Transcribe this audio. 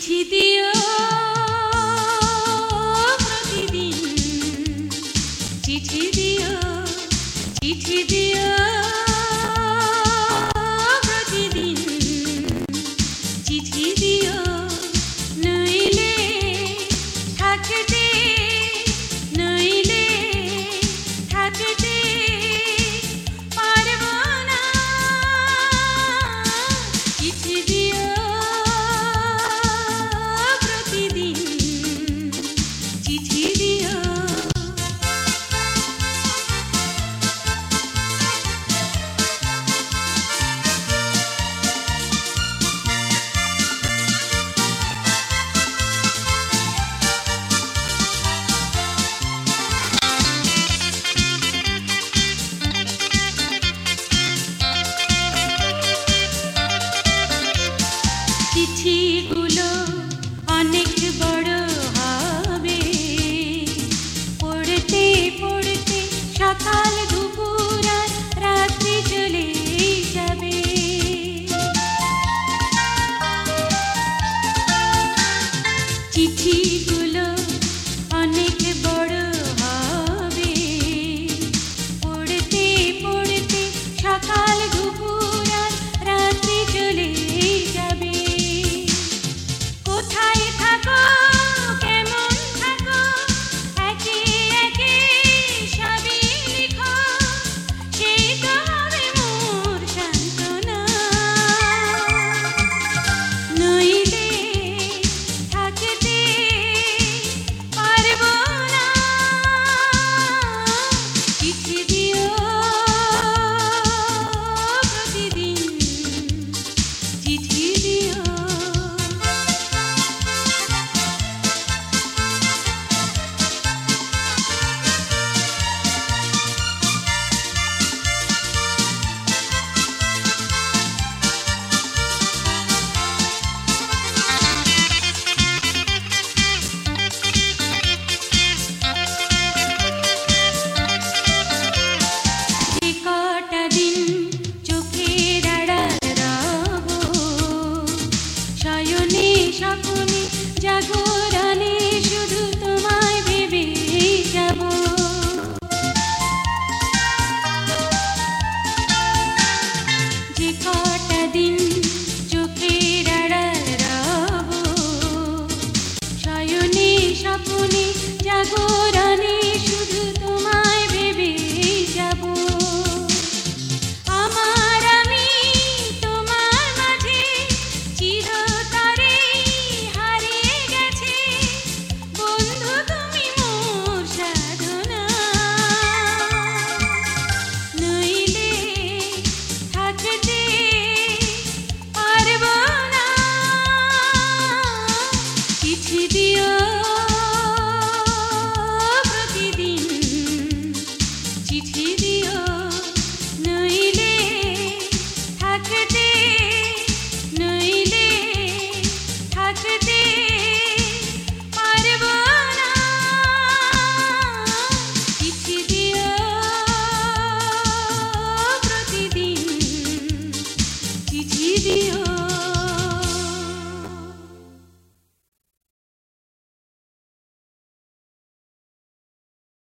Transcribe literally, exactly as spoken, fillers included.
চিঠি দিও প্রতিদিন, চিঠি দিও, চিঠি দিও প্রতিদিন, চিঠি দিও, নইলে থাকতে, নইলে থাকতে পারব না। চিঠি দিও প্রতিদিন, চিঠি দিও। চিঠিগুলো অনেক বড় হবে, পড়তে পড়তে সকাল দুপুর আর রাত্রি চলে যাবে। চিঠিগুলো অনেক বড় হবে, পড়তে পড়তে সকাল দুপুর আর রাত্রি চলে যাবে। কোথায় থাকো, কেমন থাকো, একে একে সবই লিখো, সেই তো হবে মোর সান্ত্বনা। নইলে থাকতে পারব না। চিঠি দিও প্রতিদিন, চিঠি দিও। যে কটা দিন চোখের আড়াল রব, শয়নে স্বপ্নে জাগরণে শুধু তোমায় ভেবে যাব। যে কটা দিন চোখের আড়াল রব, শয়নে স্বপ্নে জাগরণে শুধু তোমায় ভেবে যাব। আমার আমি তোমার মাঝে চিরতরে হারিয়ে গেছে, বন্ধু তুমি মোর সাধনা। নইলে থাকতে পারব না। চিঠি দিও প্রতিদিন, চিঠি দিও, নইলে থাকতে, নইলে থাকতে পারব না। চিঠি দিও প্রতিদিন, চিঠি দিও।